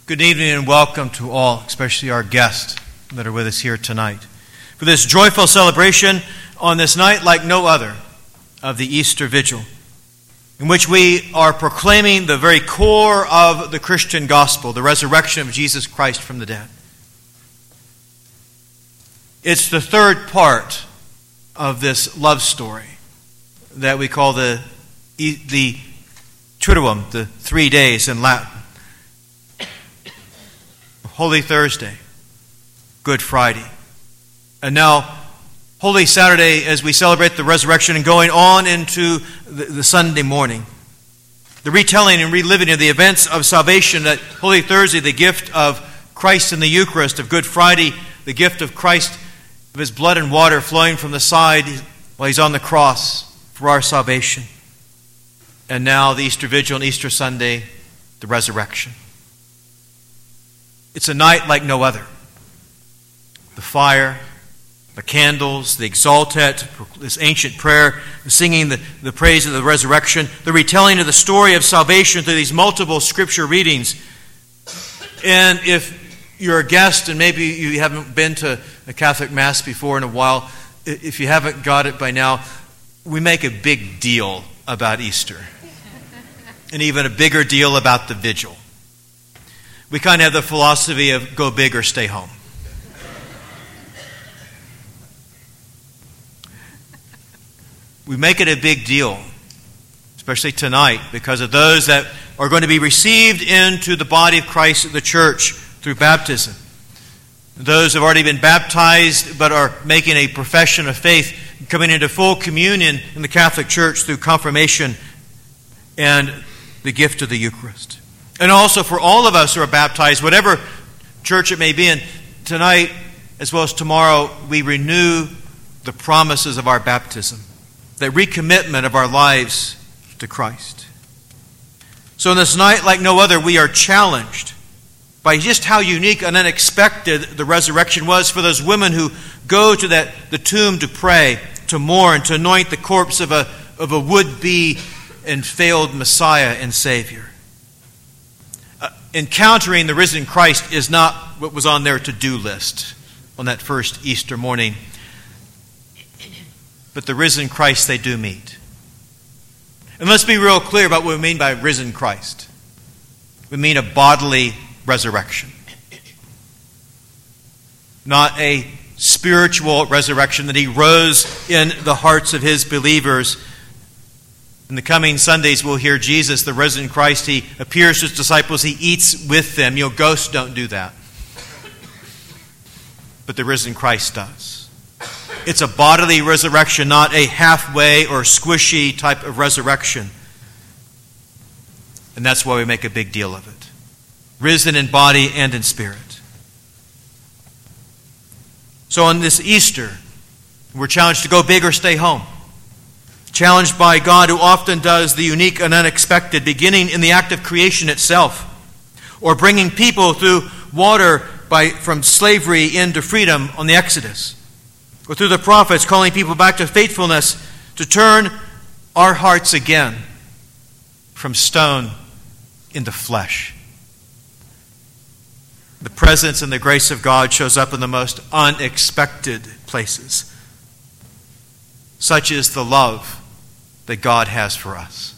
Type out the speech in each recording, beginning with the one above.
Good evening and welcome to all, especially our guests that are with us here tonight, for this joyful celebration on this night like no other of the Easter Vigil, in which we are proclaiming the very core of the Christian gospel, the resurrection of Jesus Christ from the dead. It's the third part of this love story that we call the Triduum, the 3 days in Latin. Holy Thursday, Good Friday, and now Holy Saturday as we celebrate the resurrection and going on into the Sunday morning. The retelling and reliving of the events of salvation at Holy Thursday, the gift of Christ in the Eucharist, of Good Friday, the gift of Christ, of His blood and water flowing from the side while He's on the cross for our salvation. And now the Easter Vigil and Easter Sunday, the resurrection. It's a night like no other. The fire, the candles, the exultet, this ancient prayer, the singing the praise of the resurrection, the retelling of the story of salvation through these multiple scripture readings. And if you're a guest and maybe you haven't been to a Catholic Mass before in a while, if you haven't got it by now, we make a big deal about Easter. And even a bigger deal about the Vigil. We kind of have the philosophy of go big or stay home. We make it a big deal, especially tonight, because of those that are going to be received into the body of Christ, the church, through baptism. Those who have already been baptized but are making a profession of faith, coming into full communion in the Catholic Church through confirmation and the gift of the Eucharist. And also for all of us who are baptized, whatever church it may be in, tonight as well as tomorrow, we renew the promises of our baptism, the recommitment of our lives to Christ. So in this night like no other, we are challenged by just how unique and unexpected the resurrection was for those women who go to the tomb to pray, to mourn, to anoint the corpse of a would-be and failed Messiah and Savior. Encountering the risen Christ is not what was on their to-do list on that first Easter morning. But the risen Christ they do meet. And let's be real clear about what we mean by risen Christ. We mean a bodily resurrection. Not a spiritual resurrection, that He rose in the hearts of His believers. In the coming Sundays, we'll hear Jesus, the risen Christ. He appears to His disciples. He eats with them. Ghosts don't do that. But the risen Christ does. It's a bodily resurrection, not a halfway or squishy type of resurrection. And that's why we make a big deal of it. Risen in body and in spirit. So on this Easter, we're challenged to go big or stay home. Challenged by God, who often does the unique and unexpected, beginning in the act of creation itself, or bringing people through water from slavery into freedom on the Exodus, or through the prophets calling people back to faithfulness, to turn our hearts again from stone into flesh. The presence and the grace of God shows up in the most unexpected places. Such is the love that God has for us.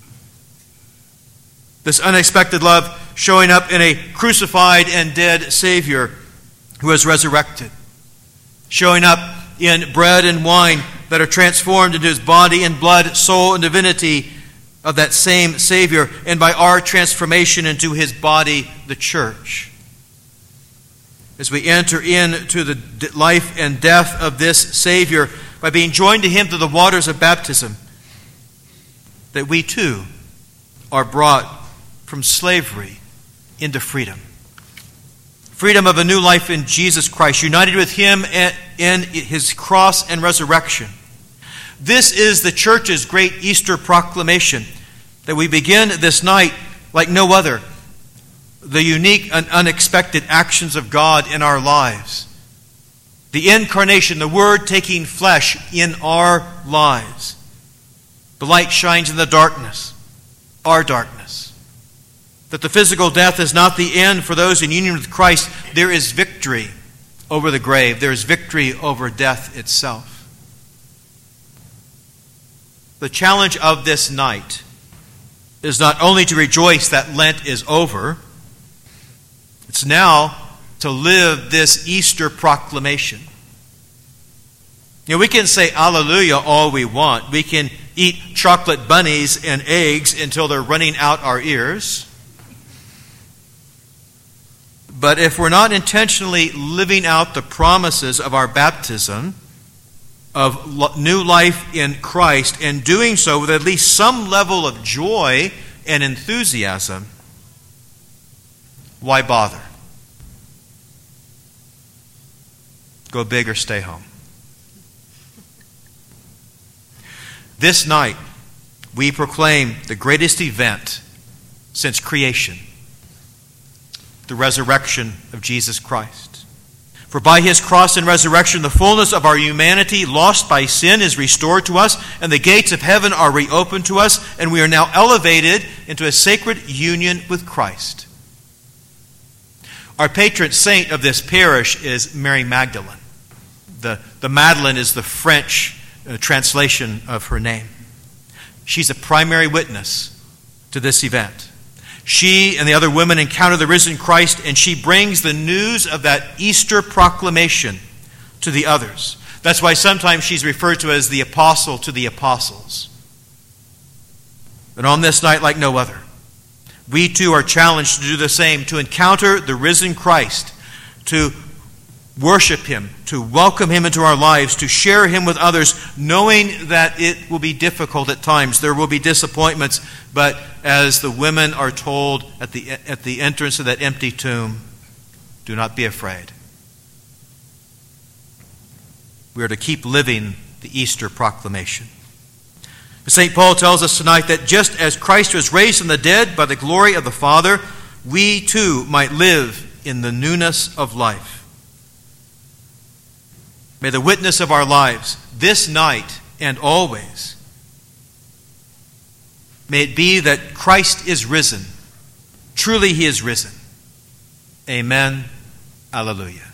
This unexpected love showing up in a crucified and dead Savior who has resurrected. Showing up in bread and wine that are transformed into His body and blood, soul and divinity of that same Savior, and by our transformation into His body, the church. As we enter into the life and death of this Savior by being joined to Him through the waters of baptism, that we too are brought from slavery into freedom. Freedom of a new life in Jesus Christ, united with Him in His cross and resurrection. This is the church's great Easter proclamation, that we begin this night like no other, the unique and unexpected actions of God in our lives. The incarnation, the Word taking flesh in our lives. The light shines in the darkness, our darkness. that the physical death is not the end for those in union with Christ. There is victory over the grave. There is victory over death itself. The challenge of this night is not only to rejoice that Lent is over, it's now to live this Easter proclamation. We can say Alleluia all we want. We can eat chocolate bunnies and eggs until they're running out our ears. But if we're not intentionally living out the promises of our baptism, of new life in Christ, and doing so with at least some level of joy and enthusiasm, why bother? Go big or stay home. This night, we proclaim the greatest event since creation, the resurrection of Jesus Christ. For by his cross and resurrection, the fullness of our humanity lost by sin is restored to us, and the gates of heaven are reopened to us, and we are now elevated into a sacred union with Christ. Our patron saint of this parish is Mary Magdalene. The Madeleine is the French translation of her name. She's a primary witness to this event. She and the other women encounter the risen Christ, and she brings the news of that Easter proclamation to the others. That's why sometimes she's referred to as the apostle to the apostles. But on this night, like no other, we too are challenged to do the same, to encounter the risen Christ, to worship him, to welcome him into our lives, to share him with others, knowing that it will be difficult at times. There will be disappointments, but as the women are told at the entrance of that empty tomb, do not be afraid. We are to keep living the Easter proclamation. St. Paul tells us tonight that just as Christ was raised from the dead by the glory of the Father, we too might live in the newness of life. May the witness of our lives, this night and always, may it be that Christ is risen. Truly he is risen. Amen. Alleluia.